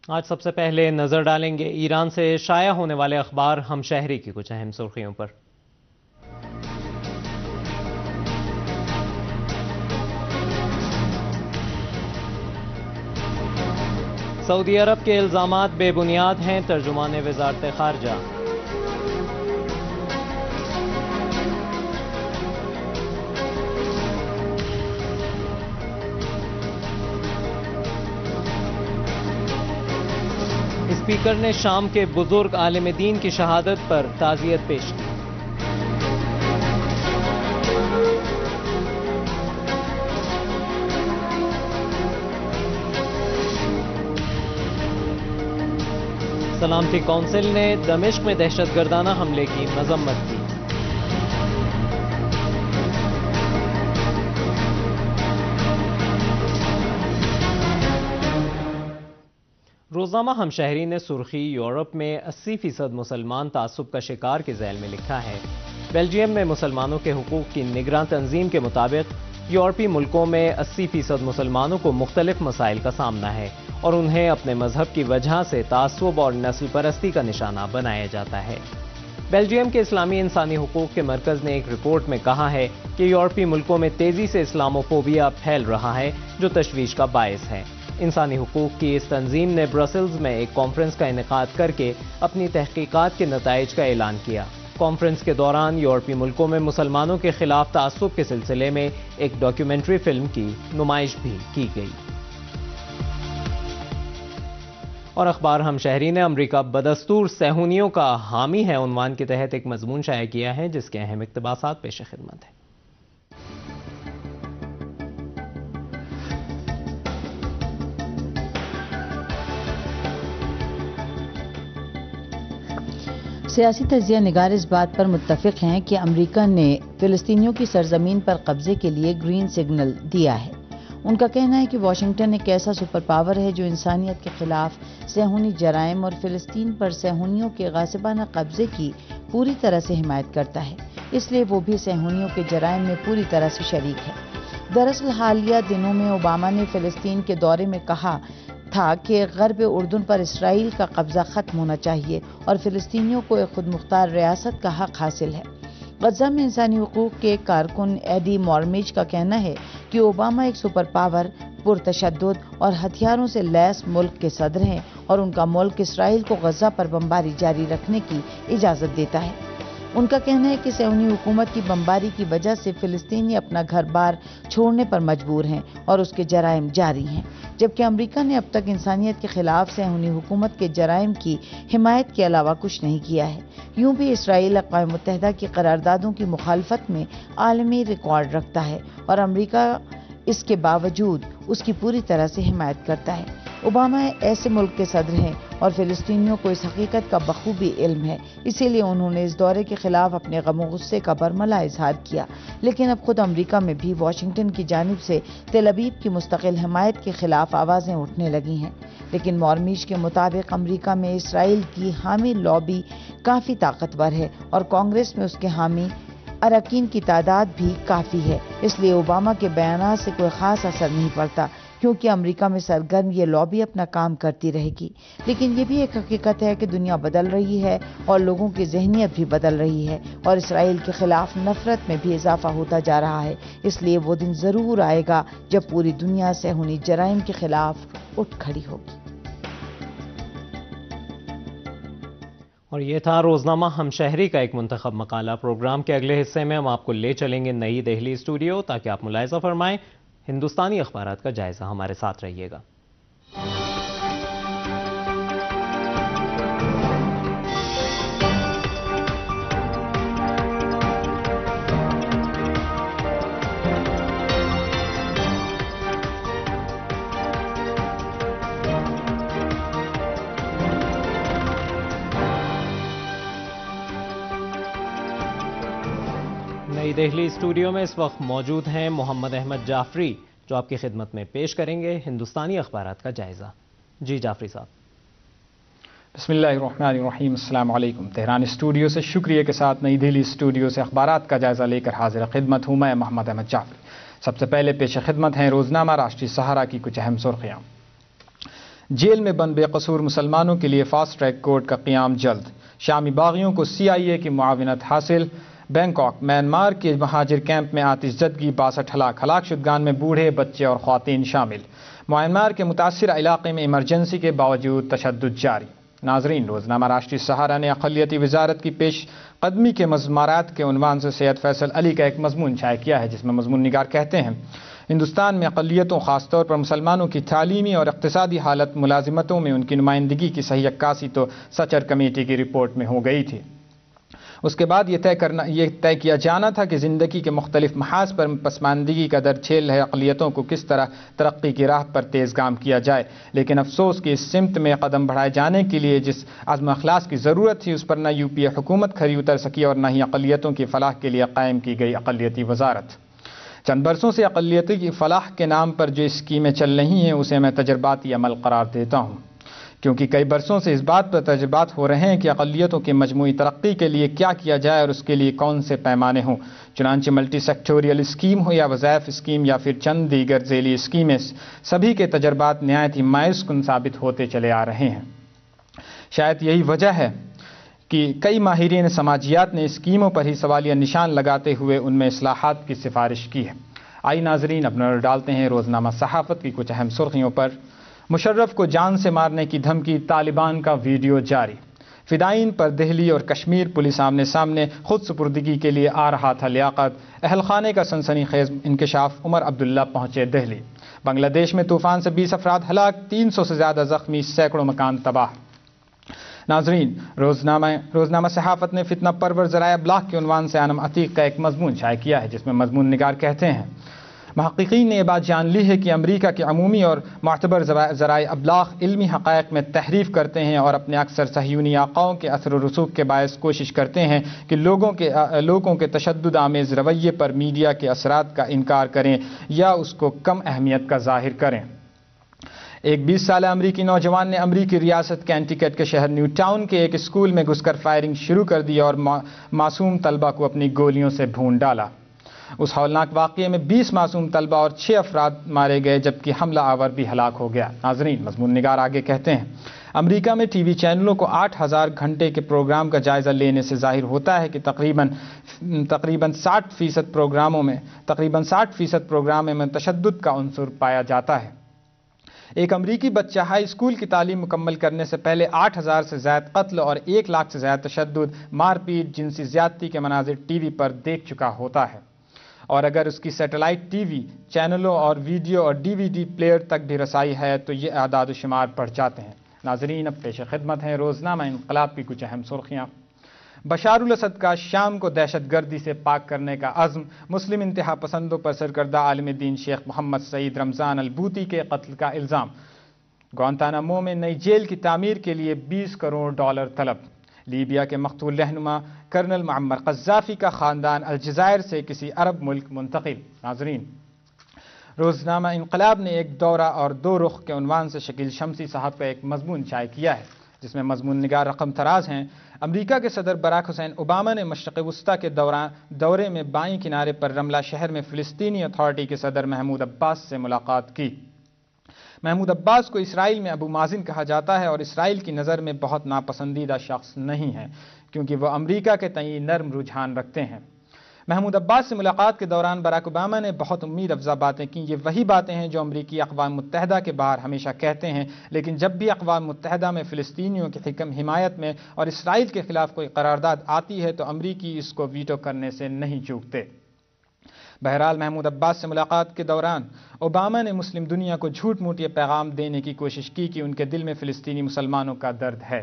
آج سب سے پہلے نظر ڈالیں گے ایران سے شائع ہونے والے اخبار ہم شہری کی کچھ اہم سرخیوں پر۔ سعودی عرب کے الزامات بے بنیاد ہیں، ترجمان وزارت خارجہ۔ اسپیکر نے شام کے بزرگ عالم دین کی شہادت پر تعزیت پیش کی۔ سلامتی کونسل نے دمشق میں دہشت گردانہ حملے کی مذمت کی۔ روزنامہ ہم شہری نے سرخی یورپ میں 80% مسلمان تعصب کا شکار کے ذیل میں لکھا ہے۔ بیلجیم میں مسلمانوں کے حقوق کی نگراں تنظیم کے مطابق یورپی ملکوں میں 80% مسلمانوں کو مختلف مسائل کا سامنا ہے اور انہیں اپنے مذہب کی وجہ سے تعصب اور نسل پرستی کا نشانہ بنایا جاتا ہے۔ بیلجیم کے اسلامی انسانی حقوق کے مرکز نے ایک رپورٹ میں کہا ہے کہ یورپی ملکوں میں تیزی سے اسلاموفوبیا پھیل رہا ہے جو تشویش کا باعث ہے۔ انسانی حقوق کی اس تنظیم نے برسلز میں ایک کانفرنس کا انعقاد کر کے اپنی تحقیقات کے نتائج کا اعلان کیا۔ کانفرنس کے دوران یورپی ملکوں میں مسلمانوں کے خلاف تعصب کے سلسلے میں ایک ڈاکیومنٹری فلم کی نمائش بھی کی گئی۔ اور اخبار ہم شہری نے امریکہ بدستور صہیونیوں کا حامی ہے عنوان کے تحت ایک مضمون شائع کیا ہے جس کے اہم اقتباسات پیش خدمت ہیں۔ سیاسی تجزیہ نگار اس بات پر متفق ہیں کہ امریکہ نے فلسطینیوں کی سرزمین پر قبضے کے لیے گرین سگنل دیا ہے۔ ان کا کہنا ہے کہ واشنگٹن ایک ایسا سپر پاور ہے جو انسانیت کے خلاف صہیونی جرائم اور فلسطین پر صہیونیوں کے غاصبانہ قبضے کی پوری طرح سے حمایت کرتا ہے، اس لیے وہ بھی صہیونیوں کے جرائم میں پوری طرح سے شریک ہے۔ دراصل حالیہ دنوں میں اوباما نے فلسطین کے دورے میں کہا تھا کہ غرب اردن پر اسرائیل کا قبضہ ختم ہونا چاہیے اور فلسطینیوں کو ایک خود مختار ریاست کا حق حاصل ہے۔ غزہ میں انسانی حقوق کے کارکن ایڈی مارمیج کا کہنا ہے کہ اوباما ایک سپر پاور، پرتشدد اور ہتھیاروں سے لیس ملک کے صدر ہیں اور ان کا ملک اسرائیل کو غزہ پر بمباری جاری رکھنے کی اجازت دیتا ہے۔ ان کا کہنا ہے کہ صہیونی حکومت کی بمباری کی وجہ سے فلسطینی اپنا گھر بار چھوڑنے پر مجبور ہیں اور اس کے جرائم جاری ہیں، جبکہ امریکہ نے اب تک انسانیت کے خلاف صہیونی حکومت کے جرائم کی حمایت کے علاوہ کچھ نہیں کیا ہے۔ یوں بھی اسرائیل اقوام متحدہ کی قراردادوں کی مخالفت میں عالمی ریکارڈ رکھتا ہے اور امریکہ اس کے باوجود اس کی پوری طرح سے حمایت کرتا ہے۔ اوباما ایسے ملک کے صدر ہیں اور فلسطینیوں کو اس حقیقت کا بخوبی علم ہے، اسی لیے انہوں نے اس دورے کے خلاف اپنے غم و غصے کا برملا اظہار کیا، لیکن اب خود امریکہ میں بھی واشنگٹن کی جانب سے تل ابیب کی مستقل حمایت کے خلاف آوازیں اٹھنے لگی ہیں۔ لیکن مارمیج کے مطابق امریکہ میں اسرائیل کی حامی لابی کافی طاقتور ہے اور کانگریس میں اس کے حامی اراکین کی تعداد بھی کافی ہے، اس لیے اوباما کے بیانات سے کوئی خاص اثر نہیں پڑتا کیونکہ امریکہ میں سرگرم یہ لابی اپنا کام کرتی رہے گی۔ لیکن یہ بھی ایک حقیقت ہے کہ دنیا بدل رہی ہے اور لوگوں کی ذہنیت بھی بدل رہی ہے اور اسرائیل کے خلاف نفرت میں بھی اضافہ ہوتا جا رہا ہے، اس لیے وہ دن ضرور آئے گا جب پوری دنیا صہیونی جرائم کے خلاف اٹھ کھڑی ہوگی۔ اور یہ تھا روزنامہ ہم شہری کا ایک منتخب مقالہ۔ پروگرام کے اگلے حصے میں ہم آپ کو لے چلیں گے نئی دہلی اسٹوڈیو تاکہ آپ ملاحظہ فرمائیں ہندوستانی اخبارات کا جائزہ۔ ہمارے ساتھ رہیے گا۔ نئی دہلی اسٹوڈیو میں اس وقت موجود ہیں محمد احمد جعفری جو آپ کی خدمت میں پیش کریں گے ہندوستانی اخبارات کا جائزہ۔ جی جعفری صاحب۔ بسم اللہ الرحمن الرحیم، السلام علیکم۔ تہران اسٹوڈیو سے شکریہ کے ساتھ نئی دہلی اسٹوڈیو سے اخبارات کا جائزہ لے کر حاضر خدمت ہوں میں محمد احمد جعفری۔ سب سے پہلے پیش خدمت ہیں روزنامہ راشٹری سہارا کی کچھ اہم سرخیاں۔ جیل میں بند بے قصور مسلمانوں کے لیے فاسٹ ٹریک کورٹ کا قیام جلد، شامی باغیوں کو CIA کی معاونت حاصل۔ بینکاک، میانمار کے مہاجر کیمپ میں آتش زدگی، 62 ہلاک شدگان میں بوڑھے، بچے اور خواتین شامل۔ میانمار کے متاثرہ علاقے میں ایمرجنسی کے باوجود تشدد جاری۔ ناظرین، روزنامہ راشٹری سہارا نے اقلیتی وزارت کی پیش قدمی کے مضمارات کے عنوان سے سید فیصل علی کا ایک مضمون شائع کیا ہے، جس میں مضمون نگار کہتے ہیں ہندوستان میں اقلیتوں، خاص طور پر مسلمانوں کی تعلیمی اور اقتصادی حالت، ملازمتوں میں ان کی نمائندگی کی صحیح عکاسی تو سچر کمیٹی کی رپورٹ میں ہو گئی تھی۔ اس کے بعد یہ طے کیا جانا تھا کہ زندگی کے مختلف محاذ پر پسماندگی کا در چھیل ہے اقلیتوں کو کس طرح ترقی کی راہ پر تیز گام کیا جائے، لیکن افسوس کہ اس سمت میں قدم بڑھائے جانے کے لیے جس عزم اخلاص کی ضرورت تھی، اس پر نہ UPA حکومت کھری اتر سکی اور نہ ہی اقلیتوں کی فلاح کے لیے قائم کی گئی اقلیتی وزارت۔ چند برسوں سے اقلیتی کی فلاح کے نام پر جو اسکیمیں چل رہی ہیں اسے میں تجرباتی عمل قرار دیتا ہوں، کیونکہ کئی برسوں سے اس بات پر تجربات ہو رہے ہیں کہ اقلیتوں کی مجموعی ترقی کے لیے کیا کیا جائے اور اس کے لیے کون سے پیمانے ہوں، چنانچہ ملٹی سیکٹوریل اسکیم ہو یا وظائف اسکیم یا پھر چند دیگر ذیلی اسکیمیں، سبھی کے تجربات نہایت ہی مایوس کن ثابت ہوتے چلے آ رہے ہیں۔ شاید یہی وجہ ہے کہ کئی ماہرین سماجیات نے اسکیموں پر ہی سوالیہ نشان لگاتے ہوئے ان میں اصلاحات کی سفارش کی ہے۔ آئی ناظرین، اب نظر ڈالتے ہیں روزنامہ صحافت کی کچھ اہم سرخیوں پر۔ مشرف کو جان سے مارنے کی دھمکی، طالبان کا ویڈیو جاری۔ فدائین پر دہلی اور کشمیر پولیس آمنے سامنے، خود سپردگی کے لیے آ رہا تھا لیاقت۔ اہل خانے کا سنسنی خیز انکشاف، عمر عبداللہ پہنچے دہلی۔ بنگلہ دیش میں طوفان سے 20 افراد ہلاک، 300 سے زیادہ زخمی، سینکڑوں مکان تباہ۔ ناظرین، روزنامہ صحافت نے فتنہ پرور ذرائع ابلاغ کے عنوان سے انم عتیق کا ایک مضمون شائع کیا ہے، جس میں مضمون نگار کہتے ہیں محققین نے یہ بات جان لی ہے کہ امریکہ کے عمومی اور معتبر ذرائع ابلاغ علمی حقائق میں تحریف کرتے ہیں اور اپنے اکثر صہیونی آقاؤں کے اثر و رسوخ کے باعث کوشش کرتے ہیں کہ لوگوں کے تشدد آمیز رویے پر میڈیا کے اثرات کا انکار کریں یا اس کو کم اہمیت کا ظاہر کریں۔ ایک 20 سالہ امریکی نوجوان نے امریکی ریاست کینٹیکٹ کے شہر نیو ٹاؤن کے ایک اسکول میں گھس کر فائرنگ شروع کر دی اور معصوم طلبہ کو اپنی گولیوں سے بھون ڈالا۔ اس ہولناک واقعے میں 20 معصوم طلبہ اور 6 افراد مارے گئے، جبکہ حملہ آور بھی ہلاک ہو گیا۔ ناظرین، مضمون نگار آگے کہتے ہیں امریکہ میں ٹی وی چینلوں کو 8000 گھنٹے کے پروگرام کا جائزہ لینے سے ظاہر ہوتا ہے کہ تقریباً 60% پروگرام میں تشدد کا عنصر پایا جاتا ہے۔ ایک امریکی بچہ ہائی اسکول کی تعلیم مکمل کرنے سے پہلے 8000 سے زائد قتل اور 1 لاکھ سے زیادہ تشدد، مار پیٹ، جنسی زیادتی کے مناظر ٹی وی پر دیکھ چکا ہوتا ہے، اور اگر اس کی سیٹلائٹ ٹی وی چینلوں اور ویڈیو اور DVD پلیئر تک بھی رسائی ہے تو یہ اعداد و شمار بڑھ جاتے ہیں۔ ناظرین، اب پیش خدمت ہیں روزنامہ انقلاب کی کچھ اہم سرخیاں۔ بشار الاسد کا شام کو دہشت گردی سے پاک کرنے کا عزم، مسلم انتہا پسندوں پر سرکردہ عالم دین شیخ محمد سعید رمضان البوتی کے قتل کا الزام، گوانتانامو میں نئی جیل کی تعمیر کے لیے $20 کروڑ طلب، لیبیا کے مقتول رہنما کرنل معمر قذافی کا خاندان الجزائر سے کسی عرب ملک منتقل۔ ناظرین، روزنامہ انقلاب نے ایک دورہ اور 2 رخ کے عنوان سے شکیل شمسی صاحب کا ایک مضمون شائع کیا ہے، جس میں مضمون نگار رقم تراز ہیں امریکہ کے صدر براک حسین اوباما نے مشرق وسطیٰ کے دورے میں بائیں کنارے پر رملہ شہر میں فلسطینی اتھارٹی کے صدر محمود عباس سے ملاقات کی۔ محمود عباس کو اسرائیل میں ابو مازن کہا جاتا ہے اور اسرائیل کی نظر میں بہت ناپسندیدہ شخص نہیں ہے، کیونکہ وہ امریکہ کے تئیں نرم رجحان رکھتے ہیں۔ محمود عباس سے ملاقات کے دوران براک اوباما نے بہت امید افزا باتیں کی۔ یہ وہی باتیں ہیں جو امریکی اقوام متحدہ کے باہر ہمیشہ کہتے ہیں، لیکن جب بھی اقوام متحدہ میں فلسطینیوں کی حمایت میں اور اسرائیل کے خلاف کوئی قرارداد آتی ہے تو امریکی اس کو ویٹو کرنے سے نہیں چوکتے۔ بہرحال محمود عباس سے ملاقات کے دوران اوباما نے مسلم دنیا کو جھوٹ موٹ یہ پیغام دینے کی کوشش کی کہ ان کے دل میں فلسطینی مسلمانوں کا درد ہے۔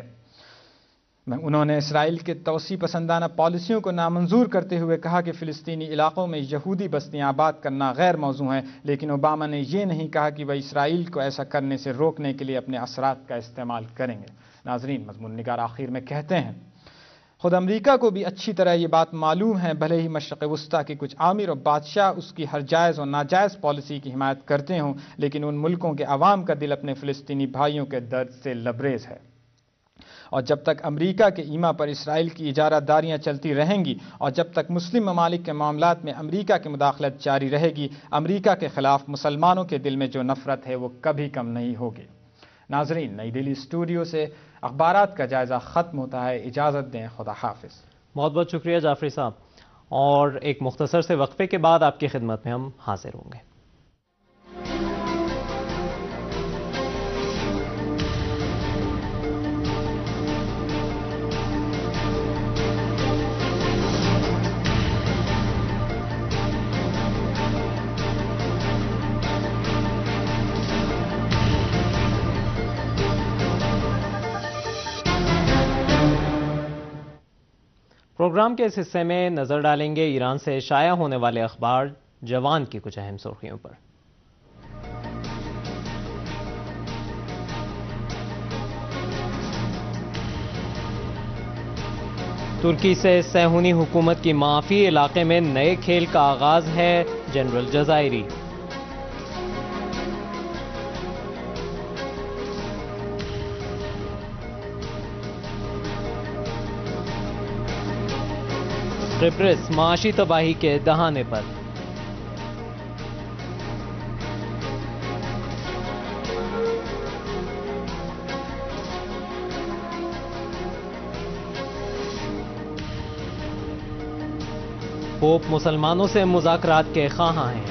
انہوں نے اسرائیل کے توسیع پسندانہ پالیسیوں کو نامنظور کرتے ہوئے کہا کہ فلسطینی علاقوں میں یہودی بستیاں آباد کرنا غیر موضوع ہے، لیکن اوباما نے یہ نہیں کہا کہ وہ اسرائیل کو ایسا کرنے سے روکنے کے لیے اپنے اثرات کا استعمال کریں گے۔ ناظرین، مضمون نگار آخر میں کہتے ہیں خود امریکہ کو بھی اچھی طرح یہ بات معلوم ہے، بھلے ہی مشرق وسطیٰ کے کچھ امیر اور بادشاہ اس کی ہر جائز اور ناجائز پالیسی کی حمایت کرتے ہوں، لیکن ان ملکوں کے عوام کا دل اپنے فلسطینی بھائیوں کے درد سے لبریز ہے، اور جب تک امریکہ کے ایما پر اسرائیل کی اجارہ داریاں چلتی رہیں گی اور جب تک مسلم ممالک کے معاملات میں امریکہ کی مداخلت جاری رہے گی، امریکہ کے خلاف مسلمانوں کے دل میں جو نفرت ہے وہ کبھی کم نہیں ہوگی۔ ناظرین، نئی دہلی اسٹوڈیو سے اخبارات کا جائزہ ختم ہوتا ہے. اجازت دیں، خدا حافظ. بہت بہت شکریہ جعفری صاحب، اور ایک مختصر سے وقفے کے بعد آپ کی خدمت میں ہم حاضر ہوں گے. پروگرام کے اس حصے میں نظر ڈالیں گے ایران سے شائع ہونے والے اخبار جوان کی کچھ اہم سرخیوں پر. ترکی سے صہیونی حکومت کی معافی، علاقے میں نئے کھیل کا آغاز ہے، جنرل جزائری. قبرص معاشی تباہی کے دہانے پر. پوپ مسلمانوں سے مذاکرات کے خواہاں ہیں.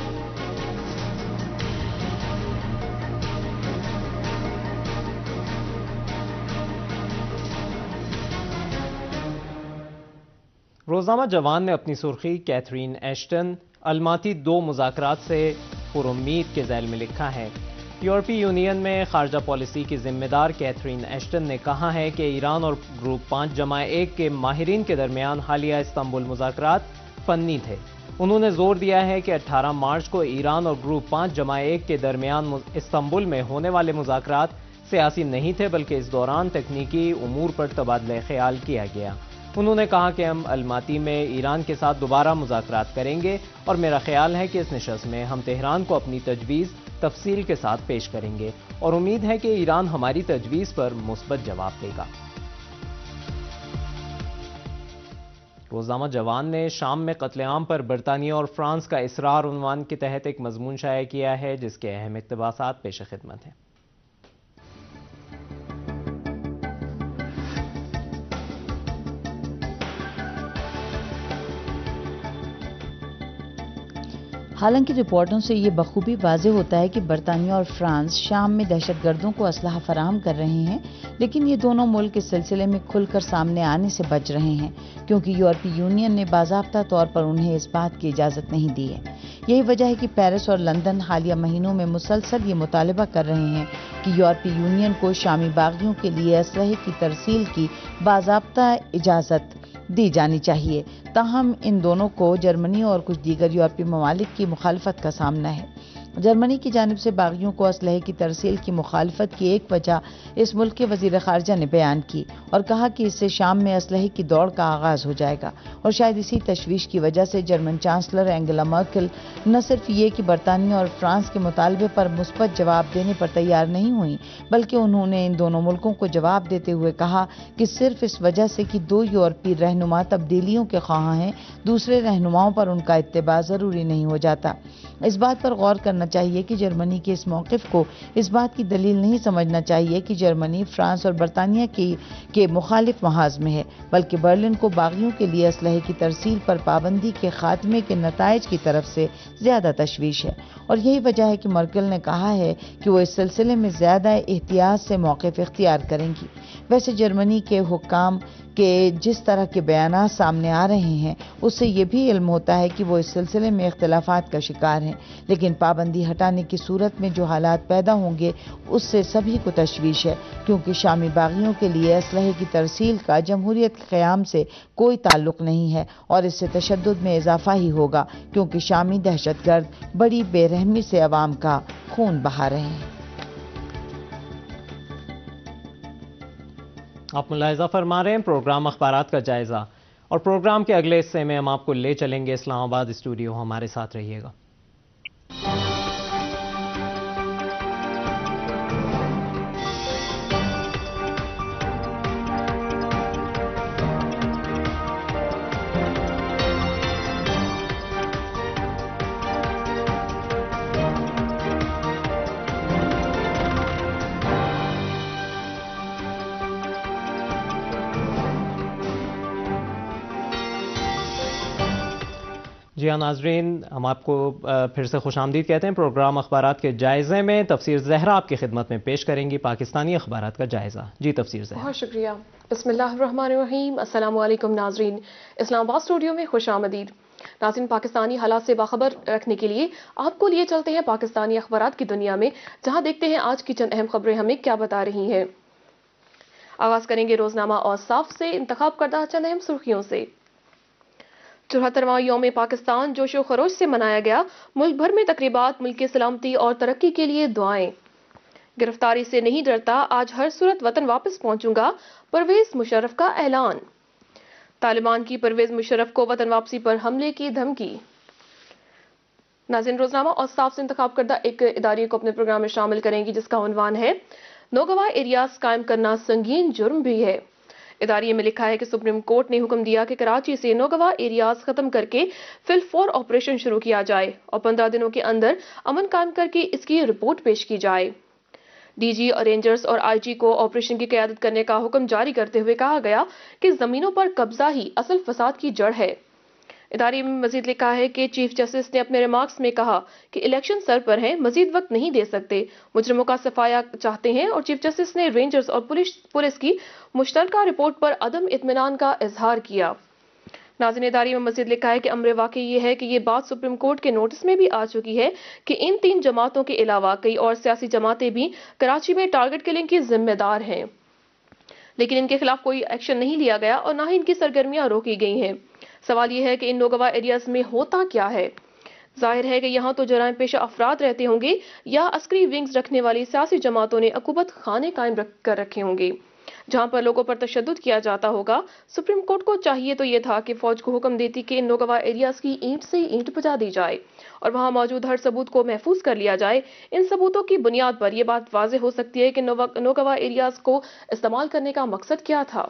روزنامہ جوان نے اپنی سرخی کیتھرین ایشٹن الماتی 2 مذاکرات سے پر امید کے ذیل میں لکھا ہے. یورپی یونین میں خارجہ پالیسی کی ذمہ دار کیتھرین ایشٹن نے کہا ہے کہ ایران اور گروپ 5+1 کے ماہرین کے درمیان حالیہ استنبول مذاکرات فنی تھے. انہوں نے زور دیا ہے کہ 18 مارچ کو ایران اور گروپ 5+1 کے درمیان استنبول میں ہونے والے مذاکرات سیاسی نہیں تھے، بلکہ اس دوران تکنیکی امور پر تبادلہ خیال کیا گیا. انہوں نے کہا کہ ہم الماتی میں ایران کے ساتھ دوبارہ مذاکرات کریں گے، اور میرا خیال ہے کہ اس نشست میں ہم تہران کو اپنی تجویز تفصیل کے ساتھ پیش کریں گے، اور امید ہے کہ ایران ہماری تجویز پر مثبت جواب دے گا. روزنامہ جوان نے شام میں قتل عام پر برطانیہ اور فرانس کا اصرار عنوان کے تحت ایک مضمون شائع کیا ہے، جس کے اہم اقتباسات پیش خدمت ہیں. حالانکہ رپورٹوں سے یہ بخوبی واضح ہوتا ہے کہ برطانیہ اور فرانس شام میں دہشت گردوں کو اسلحہ فراہم کر رہے ہیں، لیکن یہ دونوں ملک اس سلسلے میں کھل کر سامنے آنے سے بچ رہے ہیں، کیونکہ یورپی یونین نے باضابطہ طور پر انہیں اس بات کی اجازت نہیں دی ہے. یہی وجہ ہے کہ پیرس اور لندن حالیہ مہینوں میں مسلسل یہ مطالبہ کر رہے ہیں کہ یورپی یونین کو شامی باغیوں کے لیے اسلحے کی ترسیل کی باضابطہ اجازت دی جانی چاہیے. تاہم ان دونوں کو جرمنی اور کچھ دیگر یورپی ممالک کی مخالفت کا سامنا ہے. جرمنی کی جانب سے باغیوں کو اسلحے کی ترسیل کی مخالفت کی ایک وجہ اس ملک کے وزیر خارجہ نے بیان کی اور کہا کہ اس سے شام میں اسلحے کی دوڑ کا آغاز ہو جائے گا، اور شاید اسی تشویش کی وجہ سے جرمن چانسلر اینگلا مرکل نہ صرف یہ کہ برطانیہ اور فرانس کے مطالبے پر مثبت جواب دینے پر تیار نہیں ہوئیں، بلکہ انہوں نے ان دونوں ملکوں کو جواب دیتے ہوئے کہا کہ صرف اس وجہ سے کہ 2 یورپی رہنما تبدیلیوں کے خواہاں ہیں، دوسرے رہنماؤں پر ان کا اتباع ضروری نہیں ہو جاتا. اس بات پر غور کرنا چاہیے کہ جرمنی کے اس موقف کو اس بات کی دلیل نہیں سمجھنا چاہیے کہ جرمنی فرانس اور برطانیہ کے مخالف محاذ میں ہے، بلکہ برلن کو باغیوں کے لیے اسلحے کی ترسیل پر پابندی کے خاتمے کے نتائج کی طرف سے زیادہ تشویش ہے. اور یہی وجہ ہے کہ مرکل نے کہا ہے کہ وہ اس سلسلے میں زیادہ احتیاط سے موقف اختیار کریں گی. ویسے جرمنی کے حکام کے جس طرح کے بیانات سامنے آ رہے ہیں اس سے یہ بھی علم ہوتا ہے کہ وہ اس سلسلے میں اختلافات کا شکار ہیں، لیکن پابندی ہٹانے کی صورت میں جو حالات پیدا ہوں گے اس سے سبھی کو تشویش ہے، کیونکہ شامی باغیوں کے لیے اسلحے کی ترسیل کا جمہوریت کے قیام سے کوئی تعلق نہیں ہے، اور اس سے تشدد میں اضافہ ہی ہوگا، کیونکہ شامی دہشت گرد بڑی بے رحمی سے عوام کا خون بہا رہے ہیں. آپ ملاحظہ فرما رہے ہیں پروگرام اخبارات کا جائزہ، اور پروگرام کے اگلے حصے میں ہم آپ کو لے چلیں گے اسلام آباد اسٹوڈیو. ہمارے ساتھ رہیے گا. جی ہاں ناظرین، ہم آپ کو پھر سے خوش آمدید کہتے ہیں۔ پروگرام اخبارات کے جائزے میں تفسیر زہرا آپ کی خدمت میں پیش کریں گی پاکستانی اخبارات کا جائزہ۔ جی تفسیر زہرا۔ بہت شکریہ۔ بسم اللہ الرحمن الرحیم۔ السلام علیکم ناظرین، اسلام آباد اسٹوڈیو میں خوش آمدید۔ ناظرین، پاکستانی حالات سے باخبر رکھنے کے لیے آپ کو لیے چلتے ہیں پاکستانی اخبارات کی دنیا میں، جہاں دیکھتے ہیں آج کی چند اہم خبریں ہمیں کیا بتا رہی ہیں۔ آغاز کریں گے روزنامہ اوصاف سے انتخاب کردہ چند اہم سرخیوں سے۔ 74واں یوم پاکستان جوش و خروش سے منایا گیا، ملک بھر میں تقریبات، ملک کی سلامتی اور ترقی کے لیے دعائیں۔ گرفتاری سے نہیں ڈرتا، آج ہر صورت وطن واپس پہنچوں گا، پرویز مشرف کا اعلان۔ طالبان کی پرویز مشرف کو وطن واپسی پر حملے کی دھمکی۔ ناظرین، روزنامہ اوصاف سے انتخاب کردہ ایک ادارے کو اپنے پروگرام میں شامل کریں گی جس کا عنوان ہے نوگواں ایریاز قائم کرنا سنگین جرم بھی ہے۔ اداریے میں لکھا ہے کہ سپریم کورٹ نے حکم دیا کہ کراچی سے نوگواں ایریاز ختم کر کے فی الفور آپریشن شروع کیا جائے اور 15 دنوں کے اندر امن قائم کر کے اس کی رپورٹ پیش کی جائے۔ ڈی جی رینجرز اور آئی جی کو آپریشن کی قیادت کرنے کا حکم جاری کرتے ہوئے کہا گیا کہ زمینوں پر قبضہ ہی اصل فساد کی جڑ ہے۔ ادارے میں مزید لکھا ہے کہ چیف جسٹس نے اپنے ریمارکس میں کہا کہ الیکشن سر پر ہیں، مزید وقت نہیں دے سکتے، مجرموں کا صفایا چاہتے ہیں، اور چیف جسٹس نے رینجرز اور پولیس کی مشترکہ رپورٹ پر عدم اطمینان کا اظہار کیا۔ ناظرین، ادارے میں مزید لکھا ہے کہ امر واقعی یہ ہے کہ یہ بات سپریم کورٹ کے نوٹس میں بھی آ چکی ہے کہ ان 3 جماعتوں کے علاوہ کئی اور سیاسی جماعتیں بھی کراچی میں ٹارگٹ کلنگ کی ذمہ دار ہیں، لیکن ان کے خلاف کوئی ایکشن نہیں لیا گیا اور نہ ہی ان کی سرگرمیاں روکی گئی ہیں۔ سوال یہ ہے کہ ان نوگواں ایریاز میں ہوتا کیا ہے؟ ظاہر ہے کہ یہاں تو جرائم پیشہ افراد رہتے ہوں گے یا عسکری ونگز رکھنے والی سیاسی جماعتوں نے عقوبت خانے قائم کر رکھے ہوں گے جہاں پر لوگوں پر تشدد کیا جاتا ہوگا۔ سپریم کورٹ کو چاہیے تو یہ تھا کہ فوج کو حکم دیتی کہ ان نوگواں ایریاز کی اینٹ سے اینٹ بجا دی جائے اور وہاں موجود ہر ثبوت کو محفوظ کر لیا جائے۔ ان ثبوتوں کی بنیاد پر یہ بات واضح ہو سکتی ہے کہ نوگواں ایریاز کو استعمال کرنے کا مقصد کیا تھا۔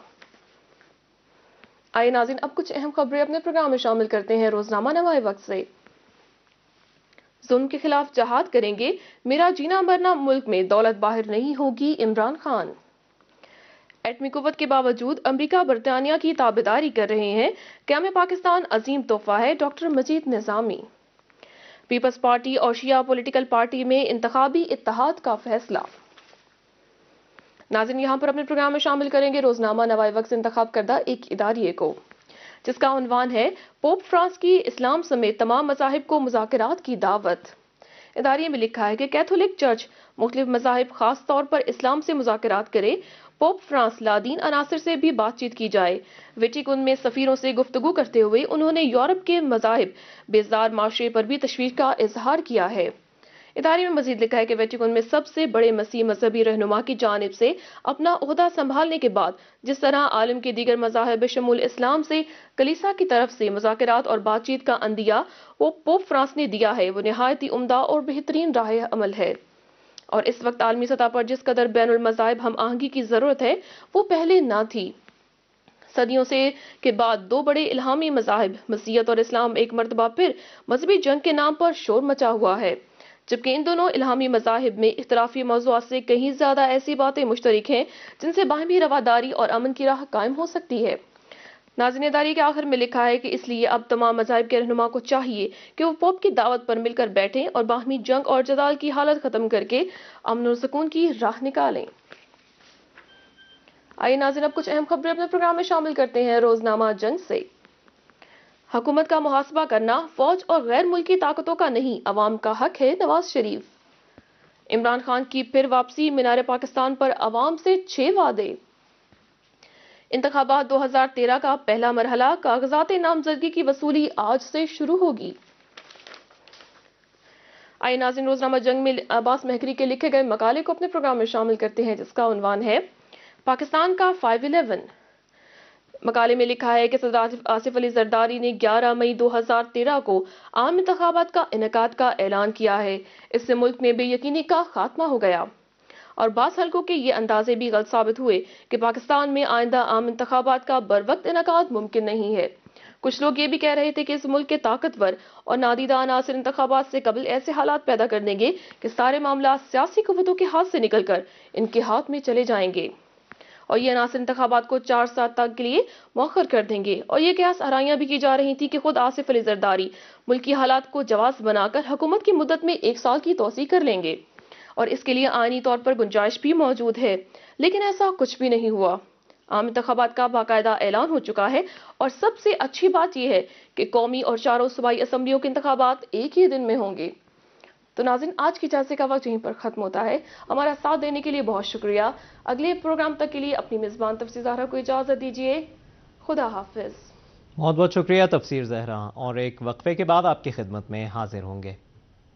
آئے ناظرین، اب کچھ اہم خبریں اپنے پروگرام میں شامل کرتے ہیں روزنامہ نوائے وقت سے۔ ظلم کے خلاف جہاد کریں گے، میرا جینا مرنا ملک میں، دولت باہر نہیں ہوگی، عمران خان۔ ایٹمی قوت کے باوجود امریکہ برطانیہ کی تابعداری کر رہے ہیں، قیام پاکستان عظیم تحفہ ہے، doctor Majeed Nizami. Peoples party اور شیعہ پولیٹیکل پارٹی میں انتخابی اتحاد کا فیصلہ۔ ناظرین، یہاں پر اپنے پروگرام میں شامل کریں گے روزنامہ نوائے وقت سے انتخاب کردہ ایک اداریے کو جس کا عنوان ہے پوپ فرانس کی اسلام سمیت تمام مذاہب کو مذاکرات کی دعوت۔ اداریے میں لکھا ہے کہ کیتھولک چرچ مختلف مذاہب خاص طور پر اسلام سے مذاکرات کرے، پوپ فرانس لادین عناصر سے بھی بات چیت کی جائے۔ ویٹیکن میں سفیروں سے گفتگو کرتے ہوئے انہوں نے یورپ کے مذاہب بیزار معاشرے پر بھی تشویش کا اظہار کیا ہے۔ ادارے میں مزید لکھا ہے کہ ویٹیکن میں سب سے بڑے مسیح مذہبی رہنما کی جانب سے اپنا عہدہ سنبھالنے کے بعد جس طرح عالم کے دیگر مذاہب شمول اسلام سے کلیسا کی طرف سے مذاکرات اور بات چیت کا عندیہ وہ پوپ فرانس نے دیا ہے، وہ نہایت ہی عمدہ اور بہترین راہ عمل ہے، اور اس وقت عالمی سطح پر جس قدر بین المذاہب ہم آہنگی کی ضرورت ہے وہ پہلے نہ تھی۔ صدیوں سے کے بعد 2 بڑے الہامی مذاہب مسیحیت اور اسلام ایک مرتبہ پھر مذہبی جنگ کے نام پر شور مچا ہوا ہے، جبکہ ان دونوں الہامی مذاہب میں اختلافی موضوعات سے کہیں زیادہ ایسی باتیں مشترک ہیں جن سے باہمی رواداری اور امن کی راہ قائم ہو سکتی ہے۔ ناظرین، ادارے کے آخر میں لکھا ہے کہ اس لیے اب تمام مذاہب کے رہنما کو چاہیے کہ وہ پوپ کی دعوت پر مل کر بیٹھیں اور باہمی جنگ اور جدال کی حالت ختم کر کے امن و سکون کی راہ نکالیں۔ آئیے ناظرین، اب کچھ اہم خبریں اپنے پروگرام میں شامل کرتے ہیں روزنامہ جنگ سے۔ حکومت کا محاسبہ کرنا فوج اور غیر ملکی طاقتوں کا نہیں، عوام کا حق ہے، نواز شریف۔ عمران خان کی پھر واپسی، مینار پاکستان پر عوام سے 6 وعدے۔ انتخابات 2013 کا پہلا مرحلہ، کاغذات نامزدگی کی وصولی آج سے شروع ہوگی۔ آئے ناظرین، روزنامہ جنگ میں عباس مہکری کے لکھے گئے مقالے کو اپنے پروگرام میں شامل کرتے ہیں جس کا عنوان ہے پاکستان کا 511۔ مقالے میں لکھا ہے کہ صدر آصف علی زرداری نے 11 مئی 2013 کو عام انتخابات کا انعقاد کا اعلان کیا ہے۔ اس سے ملک میں بے یقینی کا خاتمہ ہو گیا اور بعض حلقوں کے یہ اندازے بھی غلط ثابت ہوئے کہ پاکستان میں آئندہ عام انتخابات کا بروقت انعقاد ممکن نہیں ہے۔ کچھ لوگ یہ بھی کہہ رہے تھے کہ اس ملک کے طاقتور اور نادیدہ عناصر انتخابات سے قبل ایسے حالات پیدا کر دیں گے کہ سارے معاملات سیاسی قوتوں کے ہاتھ سے نکل کر ان کے ہاتھ میں چلے جائیں گے اور یہ عناصر انتخابات کو 4 سال تک کے لیے مؤخر کر دیں گے۔ اور یہ قیاس آرائیاں بھی کی جا رہی تھی کہ خود آصف علی زرداری ملکی حالات کو جواز بنا کر حکومت کی مدت میں 1 سال کی توسیع کر لیں گے، اور اس کے لیے آئینی طور پر گنجائش بھی موجود ہے، لیکن ایسا کچھ بھی نہیں ہوا۔ عام انتخابات کا باقاعدہ اعلان ہو چکا ہے، اور سب سے اچھی بات یہ ہے کہ قومی اور 4 صوبائی اسمبلیوں کے انتخابات ایک ہی دن میں ہوں گے۔ تو ناظرین، آج کی جلسے کا وقت یہیں پر ختم ہوتا ہے۔ ہمارا ساتھ دینے کے لیے بہت شکریہ۔ اگلے پروگرام تک کے لیے اپنی میزبان تفسیر زہرا کو اجازت دیجیے۔ خدا حافظ۔ بہت بہت شکریہ تفسیر زہرا، اور ایک وقفے کے بعد آپ کی خدمت میں حاضر ہوں گے۔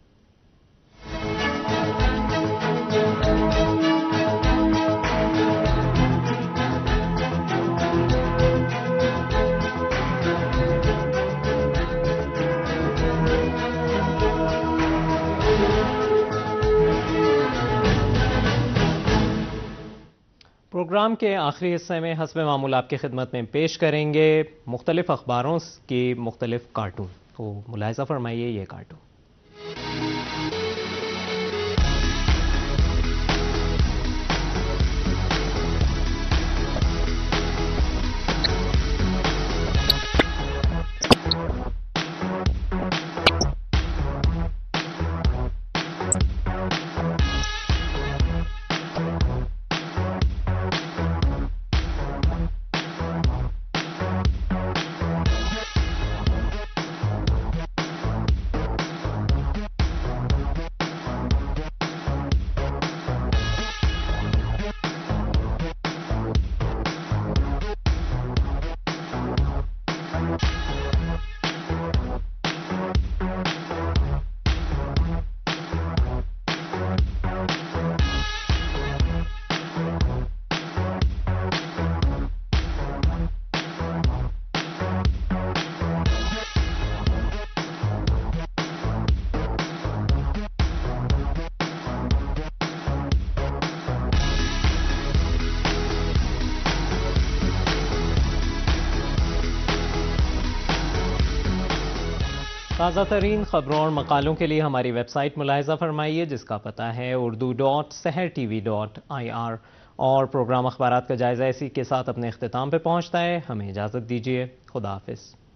پروگرام کے آخری حصے میں حسب معمول آپ کی خدمت میں پیش کریں گے مختلف اخباروں کی مختلف کارٹون۔ تو ملاحظہ فرمائیے یہ کارٹون۔ تازہ ترین خبروں اور مقالوں کے لیے ہماری ویب سائٹ ملاحظہ فرمائیے، جس کا پتہ ہے urdu.sehertv.ir، اور پروگرام اخبارات کا جائزہ اسی کے ساتھ اپنے اختتام پہ پہنچتا ہے۔ ہمیں اجازت دیجیے، خدا حافظ۔